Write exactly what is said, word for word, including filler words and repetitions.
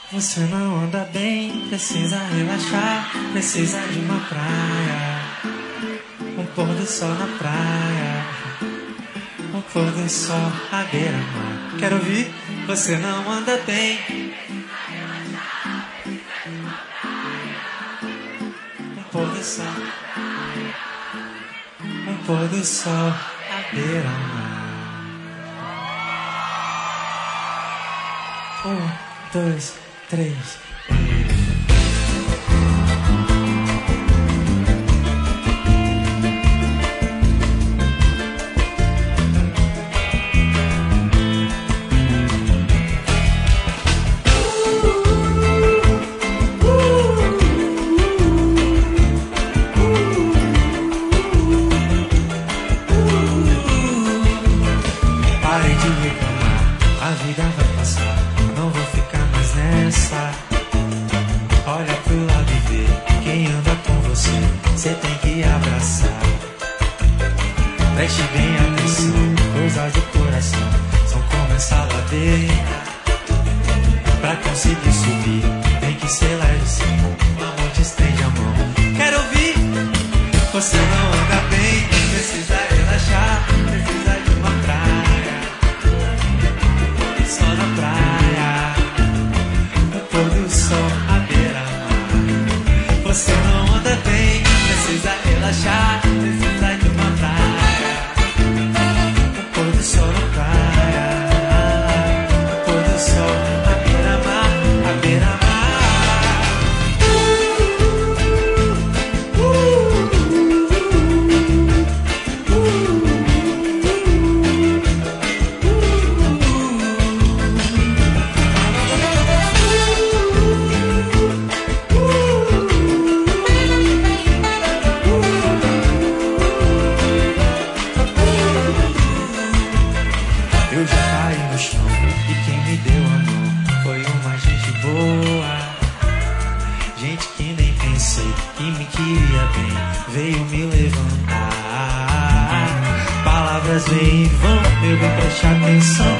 Você não anda bem, precisa relaxar, precisa de uma praia, um pôr do sol na praia, um pôr do sol à beira-mar. Quero ouvir? Você não anda bem, um pôr do sol, um pôr do sol à beira-mar. Um, dois, três. Pare de reclamar, a vida vai passar. Não vou ficar mais nessa. Olha pro lado e vê quem anda com você. Você tem que abraçar. Preste bem atenção, coisas do coração são como essa ladeira. Pra conseguir subir, tem que ser leve sim. O amor te estende a mão. Quero ouvir? Você não anda bem, precisa relaxar, precisa de uma praia, só na praia, o pôr do sol à beira-mar. Você não anda bem, precisa relaxar, precisa de uma praia, o pôr do sol na praia, o pôr do sol à beira-mar, à beira-mar. Eu já caí no chão e quem me deu a mão foi uma gente boa. Gente que nem pensei que me queria bem, veio me levantar. Palavras vêm e vão, meu bem, preste atenção.